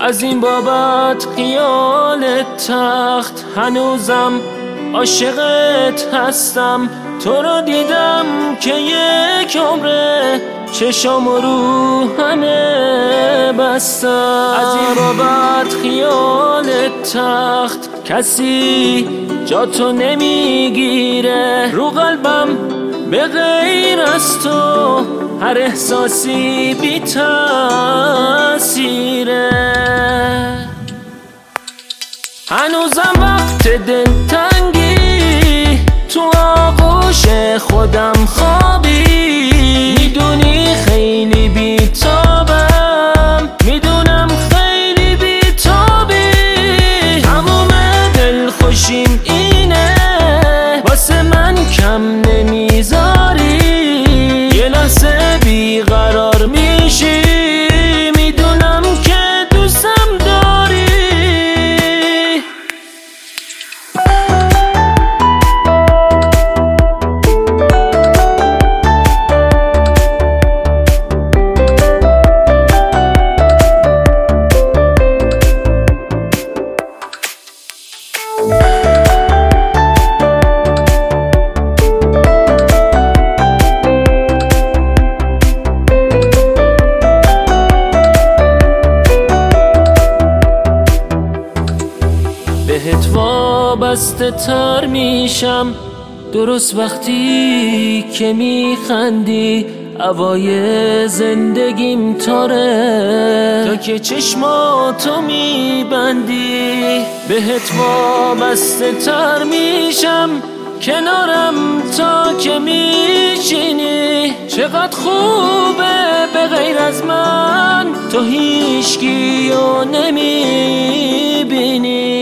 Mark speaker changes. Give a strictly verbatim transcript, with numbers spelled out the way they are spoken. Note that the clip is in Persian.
Speaker 1: از این بابت خیال تخت هنوزم عاشقت هستم. تو رو دیدم که یک عمره چشام رو همه بستم. از این بابت خیال تخت کسی جا تو نمیگیره. رو قلبم به غیر از تو هر احساسی بی تأثیره. هنوزم وقت دلتنگی تو آغوش خودم خوابی. میدونی خیلی بی‌تابم، میدونم خیلی بی‌تابی. تموم دلخوشیم اینه واسه من کم نمیذاری. یه لحظه بیقرار میشی، میدونم که دوستم داری. بهت وابسته تر میشم درست وقتی که میخندی. هوای زندگیم تاره تا که چشماتو میبندی. بهت وابسته تر میشم کنارم تا که میشینی. چقدر خوبه به غیر از من تو هیچکیو نمیبینی.